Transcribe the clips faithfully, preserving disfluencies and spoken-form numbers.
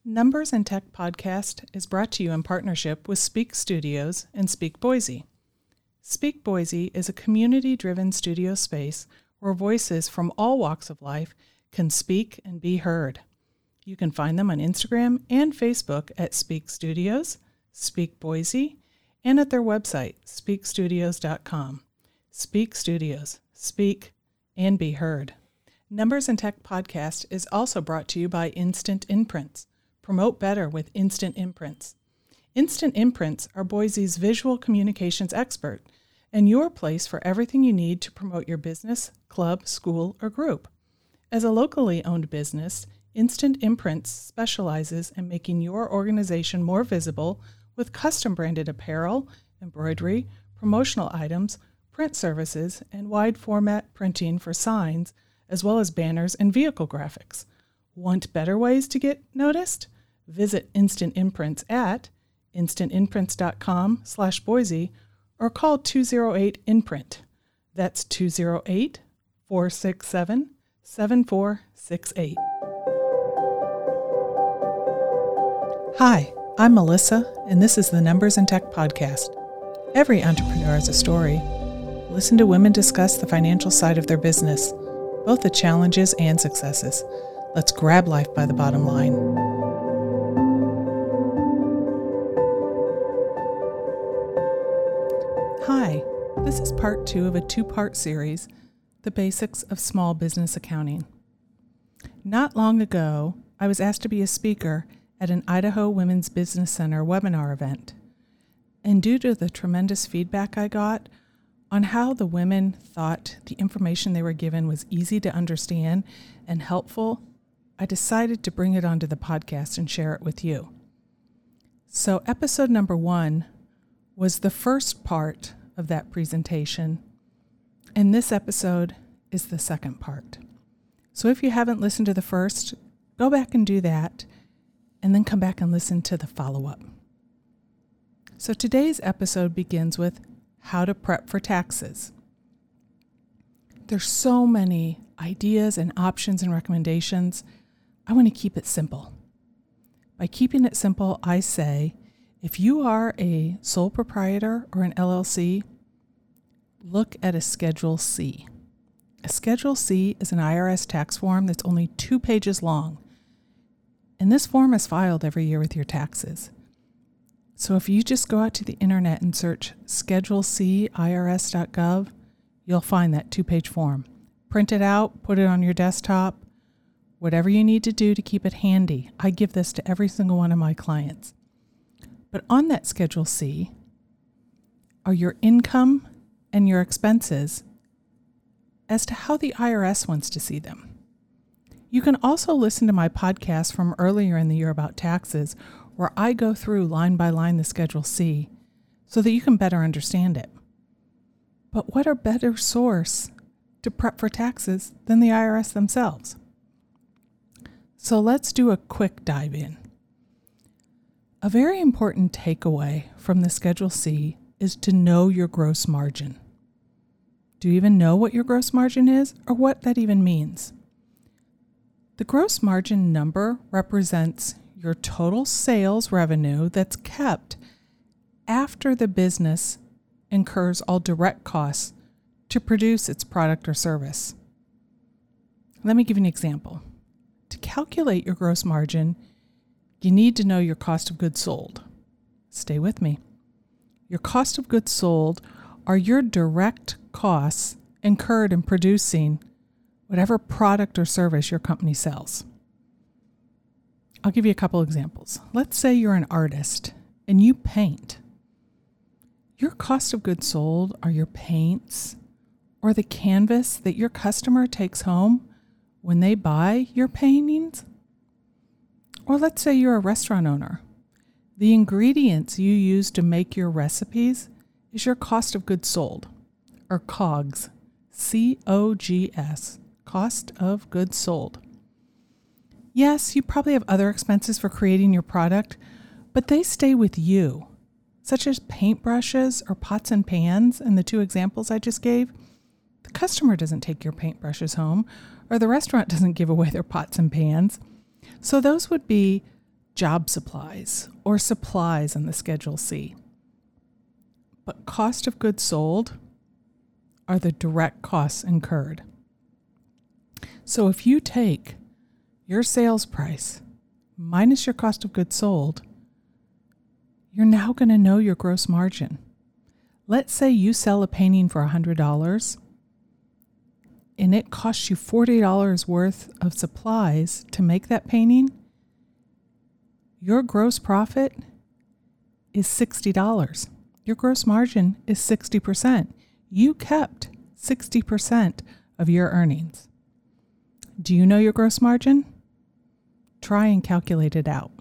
Numbers and Tech Podcast is brought to you in partnership with Speak Studios and Speak Boise. Speak Boise is a community-driven studio space where voices from all walks of life can speak and be heard. You can find them on Instagram and Facebook at Speak Studios, Speak Boise, and at their website, speak studios dot com. Speak Studios. Speak and be heard. Numbers and Tech Podcast is also brought to you by Instant Imprints. Promote better with Instant Imprints. Instant Imprints are Boise's visual communications expert and your place for everything you need to promote your business, club, school, or group. As a locally owned business, Instant Imprints specializes in making your organization more visible with custom-branded apparel, embroidery, promotional items, print services, and wide-format printing for signs, as well as banners and vehicle graphics. Want better ways to get noticed? Visit Instant Imprints at instantimprints.com slash Boise or call two oh eight imprint. That's two oh eight, four six seven, seven four six eight. Hi, I'm Melissa, and this is the Numbers and Tech Podcast. Every entrepreneur has a story. Listen to women discuss the financial side of their business, both the challenges and successes. Let's grab life by the bottom line. Hi, this is part two of a two-part series, The Basics of Small Business Accounting. Not long ago, I was asked to be a speaker at an Idaho Women's Business Center webinar event. And due to the tremendous feedback I got on how the women thought the information they were given was easy to understand and helpful, I decided to bring it onto the podcast and share it with you. So episode number one was the first part of that presentation, and this episode is the second part. So if you haven't listened to the first, go back and do that, and then come back and listen to the follow-up. So today's episode begins with how to prep for taxes. There's so many ideas and options and recommendations. I want to keep it simple. By keeping it simple, I say, if you are a sole proprietor or an L L C, look at a Schedule C. A Schedule C is an I R S tax form that's only two pages long. And this form is filed every year with your taxes. So if you just go out to the internet and search Schedule C I R S dot gov, you'll find that two-page form. Print it out, put it on your desktop, whatever you need to do to keep it handy. I give this to every single one of my clients. But on that Schedule C are your income and your expenses as to how the I R S wants to see them. You can also listen to my podcast from earlier in the year about taxes, where I go through line by line the Schedule C so that you can better understand it. But what a better source to prep for taxes than the I R S themselves? So let's do a quick dive in. A very important takeaway from the Schedule C is to know your gross margin. Do you even know what your gross margin is or what that even means? The gross margin number represents your total sales revenue that's kept after the business incurs all direct costs to produce its product or service. Let me give you an example. To calculate your gross margin, you need to know your cost of goods sold. Stay with me. Your cost of goods sold are your direct costs incurred in producing whatever product or service your company sells. I'll give you a couple examples. Let's say you're an artist and you paint. Your cost of goods sold are your paints or the canvas that your customer takes home when they buy your paintings. Or let's say you're a restaurant owner. The ingredients you use to make your recipes is your cost of goods sold, or COGS, C O G S, cost of goods sold. Yes, you probably have other expenses for creating your product, but they stay with you, such as paintbrushes or pots and pans in the two examples I just gave. The customer doesn't take your paintbrushes home, or the restaurant doesn't give away their pots and pans. So those would be job supplies or supplies in the Schedule C. But cost of goods sold are the direct costs incurred. So if you take your sales price minus your cost of goods sold, you're now going to know your gross margin. Let's say you sell a painting for one hundred dollars and it costs you forty dollars worth of supplies to make that painting. Your gross profit is sixty dollars. Your gross margin is sixty percent. You kept sixty percent of your earnings. Do you know your gross margin? Try and calculate it out.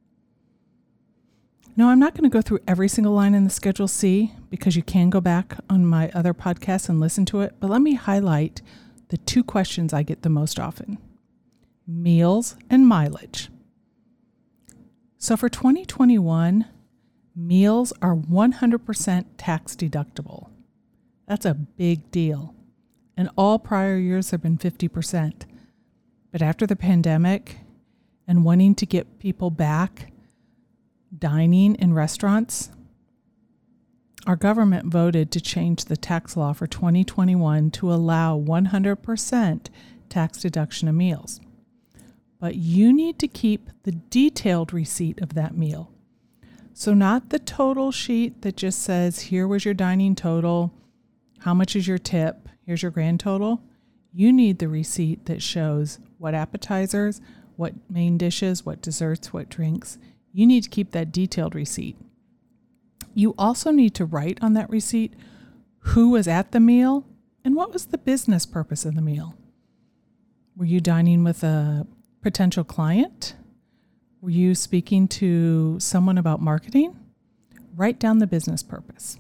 No, I'm not going to go through every single line in the Schedule C because you can go back on my other podcasts and listen to it, but let me highlight the two questions I get the most often: meals and mileage. So for twenty twenty-one, meals are one hundred percent tax deductible. That's a big deal. And all prior years have been fifty percent. But after the pandemic and wanting to get people back dining in restaurants, our government voted to change the tax law for twenty twenty-one to allow one hundred percent tax deduction of meals. But you need to keep the detailed receipt of that meal. So not the total sheet that just says, here was your dining total, how much is your tip, here's your grand total. You need the receipt that shows what appetizers, what main dishes, what desserts, what drinks. You need to keep that detailed receipt. You also need to write on that receipt who was at the meal and what was the business purpose of the meal. Were you dining with a potential client? Were you speaking to someone about marketing? Write down the business purpose.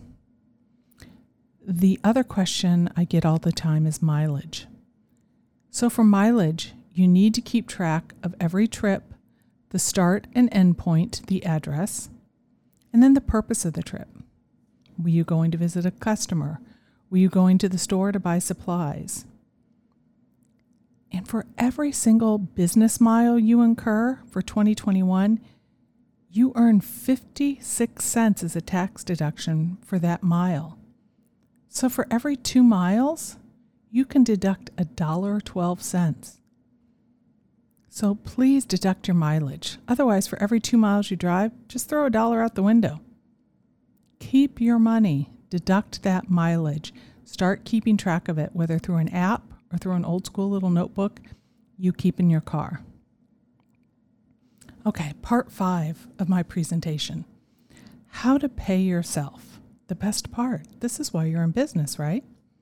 The other question I get all the time is mileage. So for mileage, you need to keep track of every trip, the start and end point, the address, and then the purpose of the trip. Were you going to visit a customer? Were you going to the store to buy supplies? And for every single business mile you incur for twenty twenty-one, you earn fifty-six cents as a tax deduction for that mile. So for every two miles, you can deduct one dollar and twelve cents. So please deduct your mileage. Otherwise, for every two miles you drive, just throw a dollar out the window. Keep your money. Deduct that mileage. Start keeping track of it, whether through an app or through an old school little notebook you keep in your car. Okay, part five of my presentation. How to pay yourself. The best part. This is why you're in business, right?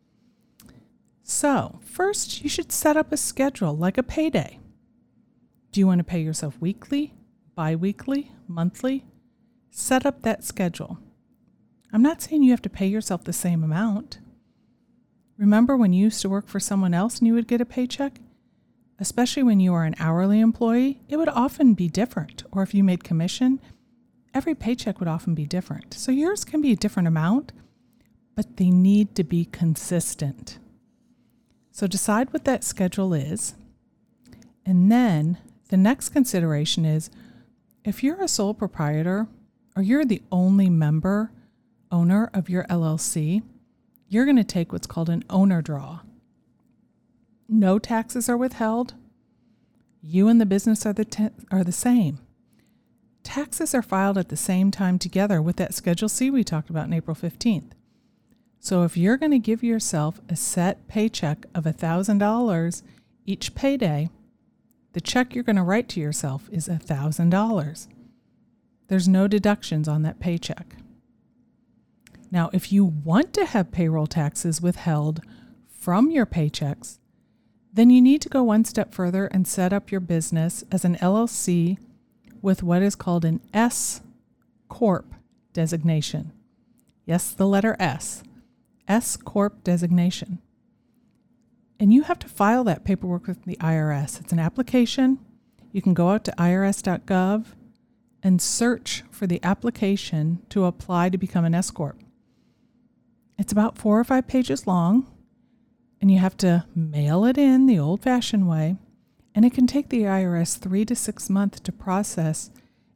So, first, you should set up a schedule like a payday. Do you want to pay yourself weekly, bi-weekly, monthly? Set up that schedule. I'm not saying you have to pay yourself the same amount. Remember when you used to work for someone else and you would get a paycheck? Especially when you are an hourly employee, it would often be different. Or if you made commission, every paycheck would often be different. So yours can be a different amount, but they need to be consistent. So decide what that schedule is. And then the next consideration is, if you're a sole proprietor or you're the only member, owner of your L L C, you're going to take what's called an owner draw. No taxes are withheld. You and the business are the te- are the same. Taxes are filed at the same time together with that Schedule C we talked about in April fifteenth. So if you're going to give yourself a set paycheck of one thousand dollars each payday, the check you're going to write to yourself is one thousand dollars. There's no deductions on that paycheck. Now, if you want to have payroll taxes withheld from your paychecks, then you need to go one step further and set up your business as an L L C with what is called an S Corp designation. Yes, the letter S. S Corp designation. And you have to file that paperwork with the I R S. It's an application. You can go out to I R S dot gov and search for the application to apply to become an S Corp. It's about four or five pages long, and you have to mail it in the old-fashioned way, and it can take the I R S three to six months to process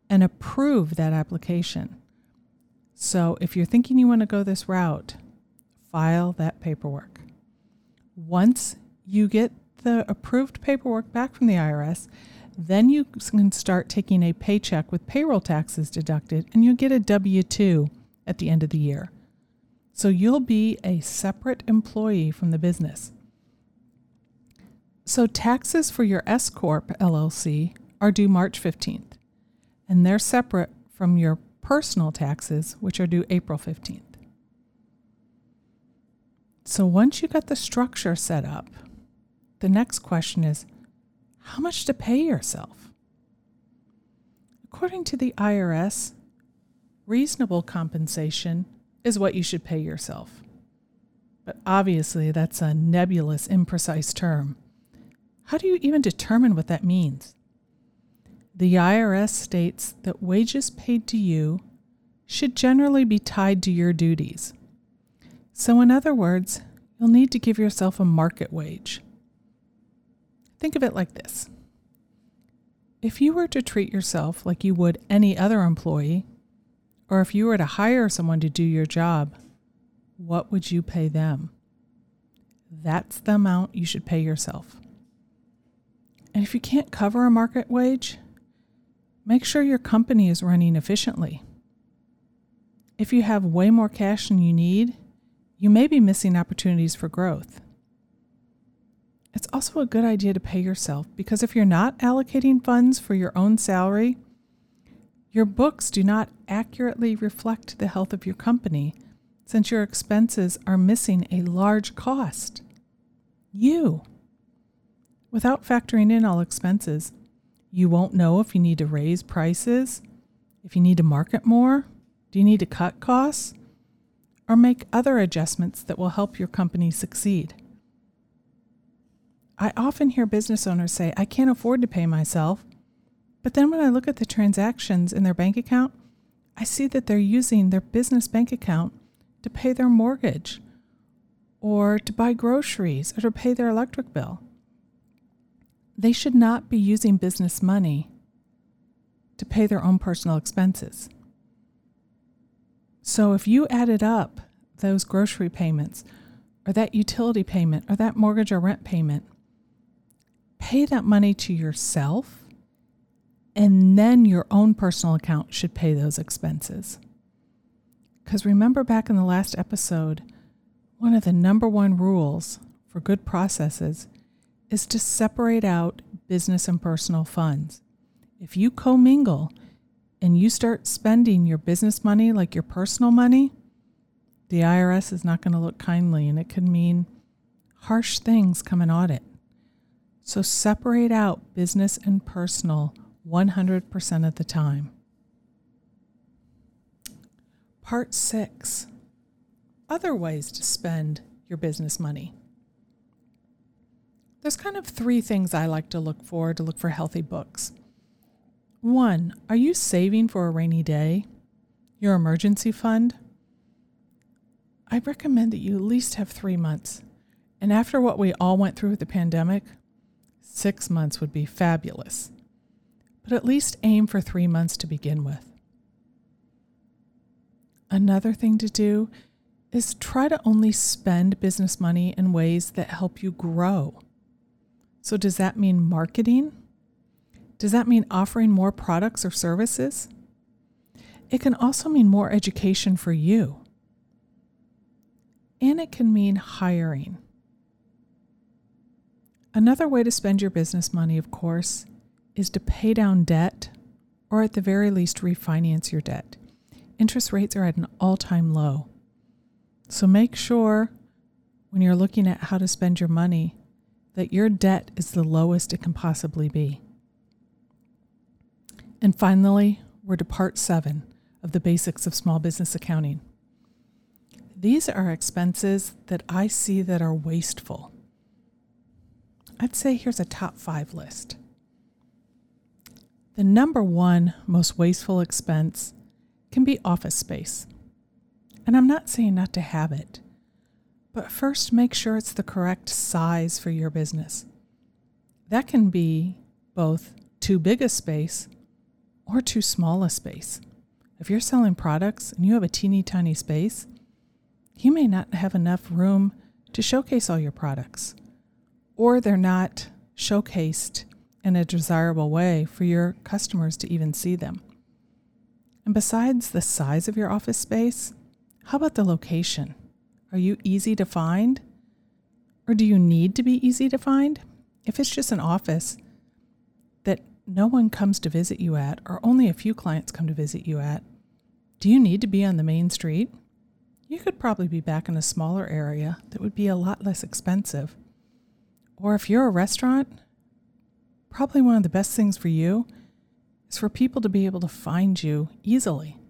and approve that application. So if you're thinking you want to go this route, file that paperwork. Once you get the approved paperwork back from the I R S, then you can start taking a paycheck with payroll taxes deducted, and you'll get a W two at the end of the year. So you'll be a separate employee from the business. So taxes for your S Corp L L C are due March fifteenth, and they're separate from your personal taxes, which are due April fifteenth. So once you got the structure set up, the next question is, how much to pay yourself? According to the I R S, reasonable compensation is what you should pay yourself. But obviously, that's a nebulous, imprecise term. How do you even determine what that means? The I R S states that wages paid to you should generally be tied to your duties. So in other words, you'll need to give yourself a market wage. Think of it like this. If you were to treat yourself like you would any other employee, or if you were to hire someone to do your job, what would you pay them? That's the amount you should pay yourself. And if you can't cover a market wage, make sure your company is running efficiently. If you have way more cash than you need, you may be missing opportunities for growth. It's also a good idea to pay yourself because if you're not allocating funds for your own salary, your books do not accurately reflect the health of your company since your expenses are missing a large cost. You. Without factoring in all expenses, you won't know if you need to raise prices, if you need to market more, do you need to cut costs, or make other adjustments that will help your company succeed. I often hear business owners say, I can't afford to pay myself, but then when I look at the transactions in their bank account, I see that they're using their business bank account to pay their mortgage, or to buy groceries, or to pay their electric bill. They should not be using business money to pay their own personal expenses. So if you added up those grocery payments, or that utility payment, or that mortgage or rent payment, pay that money to yourself, and then your own personal account should pay those expenses. Because remember back in the last episode, one of the number one rules for good processes is to separate out business and personal funds. If you commingle and you start spending your business money like your personal money, the I R S is not going to look kindly, and it could mean harsh things come an audit. So separate out business and personal one hundred percent of the time. Part six, other ways to spend your business money. There's kind of three things I like to look for to look for healthy books. One, are you saving for a rainy day? Your emergency fund? I recommend that you at least have three months. And after what we all went through with the pandemic, six months would be fabulous. But at least aim for three months to begin with. Another thing to do is try to only spend business money in ways that help you grow. So does that mean marketing? Does that mean offering more products or services? It can also mean more education for you. And it can mean hiring. Another way to spend your business money, of course, is to pay down debt, or at the very least refinance your debt. Interest rates are at an all-time low. So make sure when you're looking at how to spend your money that your debt is the lowest it can possibly be. And finally, we're to part seven of the basics of small business accounting. These are expenses that I see that are wasteful. I'd say here's a top five list. The number one most wasteful expense can be office space. And I'm not saying not to have it, but first make sure it's the correct size for your business. That can be both too big a space or too small a space. If you're selling products and you have a teeny tiny space, you may not have enough room to showcase all your products, or they're not showcased in a desirable way for your customers to even see them. And besides the size of your office space, how about the location? Are you easy to find? Or do you need to be easy to find? If it's just an office that no one comes to visit you at, or only a few clients come to visit you at, do you need to be on the main street? You could probably be back in a smaller area that would be a lot less expensive. Or if you're a restaurant, probably one of the best things for you is for people to be able to find you easily.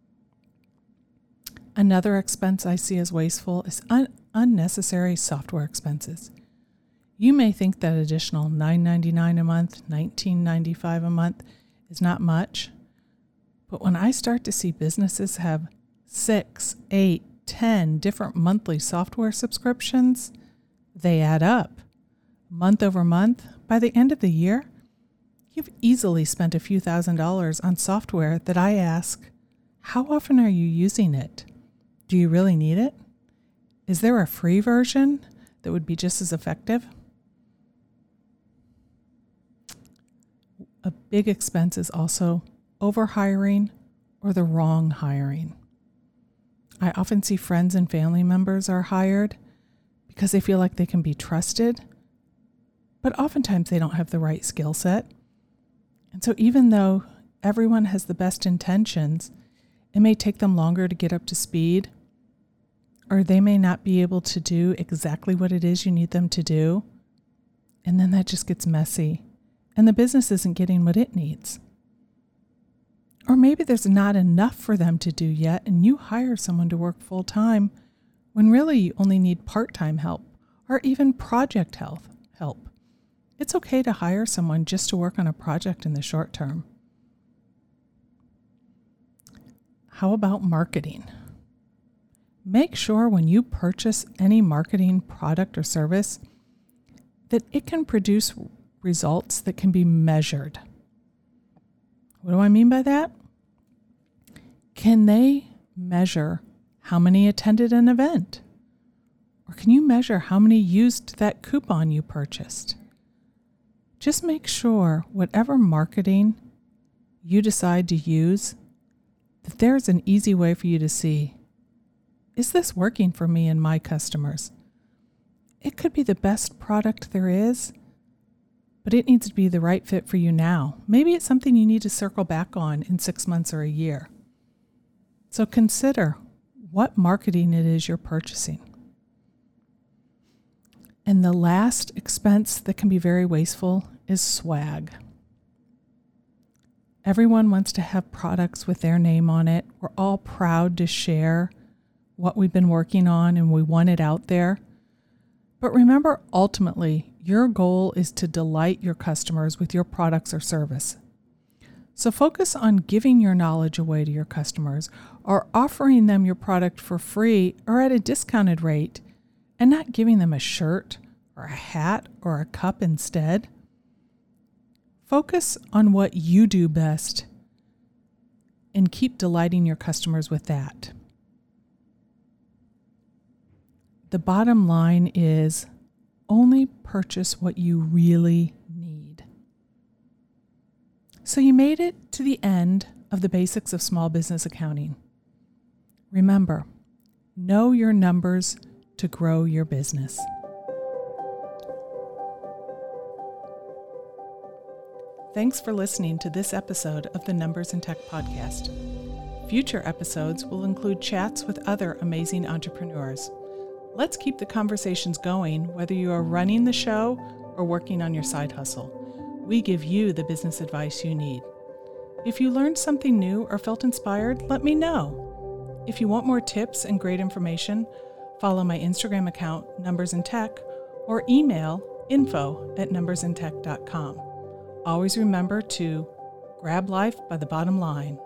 Another expense I see as wasteful is un- unnecessary software expenses. You may think that additional nine ninety-nine a month, nineteen ninety-five a month is not much, but when I start to see businesses have six, eight, ten different monthly software subscriptions, they add up. Month over month, by the end of the year, you've easily spent a few thousand dollars on software that I ask, how often are you using it? Do you really need it? Is there a free version that would be just as effective? A big expense is also overhiring or the wrong hiring. I often see friends and family members are hired because they feel like they can be trusted, but oftentimes they don't have the right skill set. And so even though everyone has the best intentions, it may take them longer to get up to speed, or they may not be able to do exactly what it is you need them to do. And then that just gets messy, and the business isn't getting what it needs. Or maybe there's not enough for them to do yet, and you hire someone to work full-time when really you only need part-time help or even project help. help. It's okay to hire someone just to work on a project in the short term. How about marketing? Make sure when you purchase any marketing product or service that it can produce results that can be measured. What do I mean by that? Can they measure how many attended an event? Or can you measure how many used that coupon you purchased? Just make sure whatever marketing you decide to use, that there's an easy way for you to see, is this working for me and my customers? It could be the best product there is, but it needs to be the right fit for you now. Maybe it's something you need to circle back on in six months or a year. So consider what marketing it is you're purchasing. And the last expense that can be very wasteful is swag. Everyone wants to have products with their name on it. We're all proud to share what we've been working on, and we want it out there. But remember, ultimately, your goal is to delight your customers with your products or service. So focus on giving your knowledge away to your customers, or offering them your product for free or at a discounted rate, and not giving them a shirt or a hat or a cup instead. Focus on what you do best and keep delighting your customers with that. The bottom line is only purchase what you really need. So you made it to the end of the basics of small business accounting. Remember, know your numbers to grow your business. Thanks for listening to this episode of the Numbers in Tech podcast. Future episodes will include chats with other amazing entrepreneurs. Let's keep the conversations going, whether you are running the show or working on your side hustle. We give you the business advice you need. If you learned something new or felt inspired, let me know. If you want more tips and great information, follow my Instagram account, Numbers in Tech, or email info at numbers in tech dot com. Always remember to grab life by the bottom line.